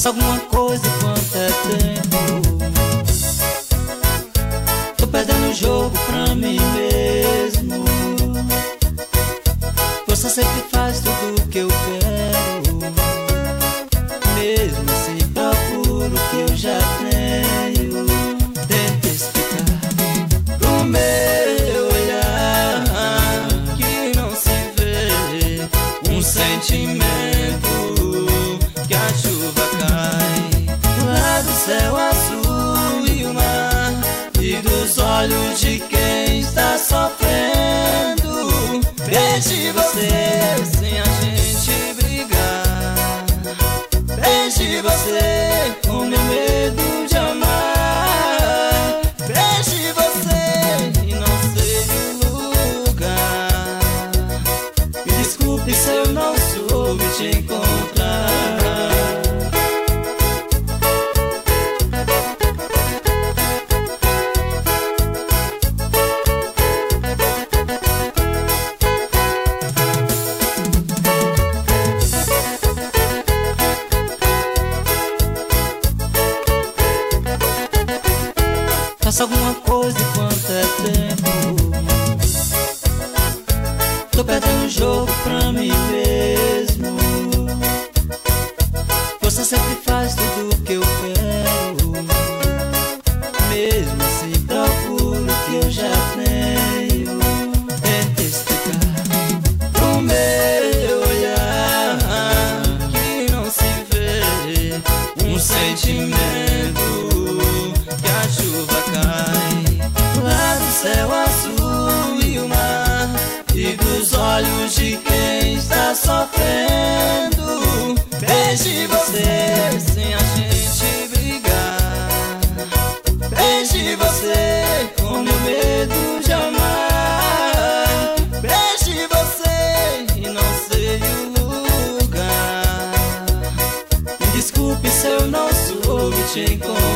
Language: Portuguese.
Faça alguma coisa enquanto é tempo. Tô perdendo o jogo pra mim mesmo. Você sempre faz tudo o que eu quero. Mesmo assim procuro o que eu já tenho. Tento explicar pro meu olhar que não se vê um sentimento que a chuva cai lá do céu azul e o mar, e dos olhos de quem está sofrendo. Beije você sem a gente brigar. Beije você com meu medo de amar. Beije você e não sei o lugar. Me desculpe se eu não soube te encontrar. Faça alguma coisa enquanto é tempo. Tô perdendo o jogo pra mim mesmo. Você sempre faz tudo o que eu quero. Mesmo assim procuro o que eu já tenho. Tento explicar pro meu olhar que não se vê um sentimento que a chuva cai lá do céu azul e o mar, e dos olhos de quem está sofrendo. Beije você sem a gente brigar. Beije você com meu medo de amar. Beije você e não sei o lugar. Me desculpe se eu não soube te encontrar.